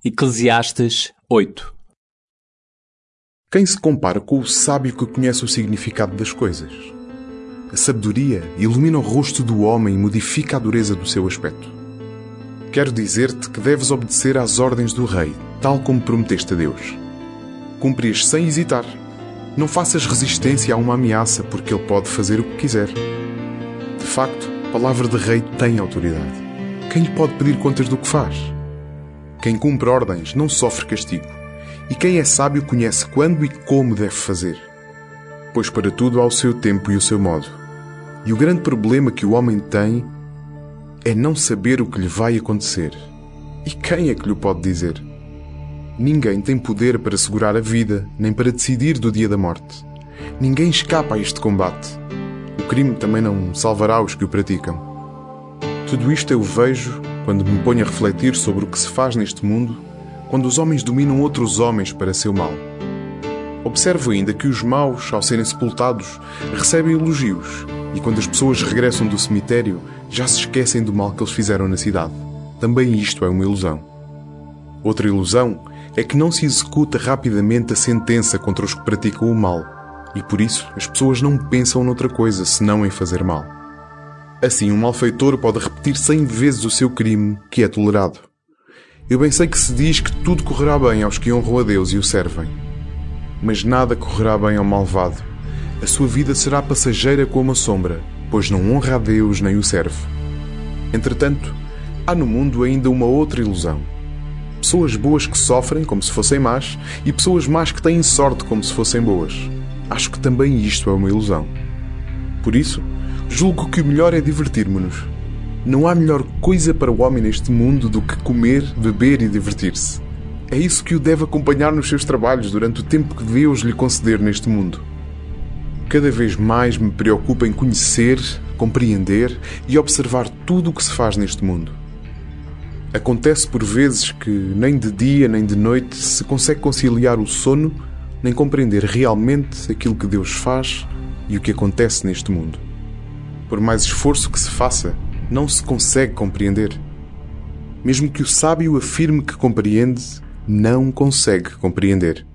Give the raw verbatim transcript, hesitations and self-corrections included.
Eclesiastes oito. Quem se compara com o sábio que conhece o significado das coisas? A sabedoria ilumina o rosto do homem e modifica a dureza do seu aspecto. Quero dizer-te que deves obedecer às ordens do rei, tal como prometeste a Deus. Cumpre-as sem hesitar. Não faças resistência a uma ameaça, porque ele pode fazer o que quiser. De facto, a palavra de rei tem autoridade. Quem lhe pode pedir contas do que faz? Quem cumpre ordens não sofre castigo. E quem é sábio conhece quando e como deve fazer. Pois para tudo há o seu tempo e o seu modo. E o grande problema que o homem tem é não saber o que lhe vai acontecer. E quem é que lhe pode dizer? Ninguém tem poder para segurar a vida, nem para decidir do dia da morte. Ninguém escapa a este combate. O crime também não salvará os que o praticam. Tudo isto eu vejo quando me ponho a refletir sobre o que se faz neste mundo, quando os homens dominam outros homens para seu mal. Observo ainda que os maus, ao serem sepultados, recebem elogios, e quando as pessoas regressam do cemitério, já se esquecem do mal que eles fizeram na cidade. Também isto é uma ilusão. Outra ilusão é que não se executa rapidamente a sentença contra os que praticam o mal, e por isso as pessoas não pensam noutra coisa senão em fazer mal. Assim, um malfeitor pode repetir cem vezes o seu crime, que é tolerado. Eu bem sei que se diz que tudo correrá bem aos que honram a Deus e o servem. Mas nada correrá bem ao malvado. A sua vida será passageira como a sombra, pois não honra a Deus nem o serve. Entretanto, há no mundo ainda uma outra ilusão. Pessoas boas que sofrem como se fossem más e pessoas más que têm sorte como se fossem boas. Acho que também isto é uma ilusão. Por isso, julgo que o melhor é divertirmos-nos. Não há melhor coisa para o homem neste mundo do que comer, beber e divertir-se. É isso que o deve acompanhar nos seus trabalhos durante o tempo que Deus lhe conceder neste mundo. Cada vez mais me preocupo em conhecer, compreender e observar tudo o que se faz neste mundo. Acontece por vezes que nem de dia nem de noite se consegue conciliar o sono, nem compreender realmente aquilo que Deus faz e o que acontece neste mundo. Por mais esforço que se faça, não se consegue compreender. Mesmo que o sábio afirme que compreende, não consegue compreender.